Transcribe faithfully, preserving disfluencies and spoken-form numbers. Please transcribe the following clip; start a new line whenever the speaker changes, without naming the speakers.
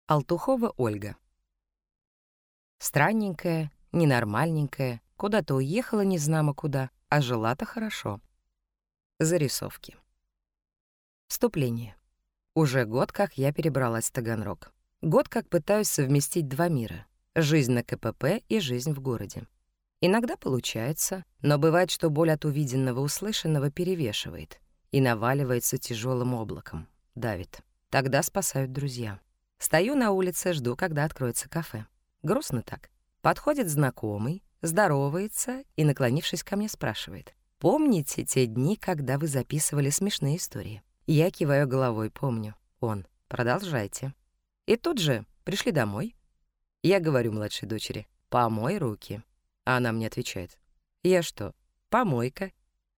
Алтухова Ольга. Странненькая, ненормальненькая, куда-то уехала незнамо куда, а жила-то хорошо. Зарисовки. Вступление. Уже год, как я перебралась в Таганрог. Год, как пытаюсь совместить два мира — жизнь на ка пэ пэ и жизнь в городе. Иногда получается, но бывает, что боль от увиденного, услышанного перевешивает и наваливается тяжелым облаком, давит. Тогда спасают друзья. Стою на улице, жду, когда откроется кафе. Грустно так. Подходит знакомый, здоровается и, наклонившись ко мне, спрашивает: «Помните те дни, когда вы записывали смешные истории?» Я киваю головой, помню. Он: «Продолжайте». И тут же пришли домой. Я говорю младшей дочери: «Помой руки». А она мне отвечает: «Я что, помойка?»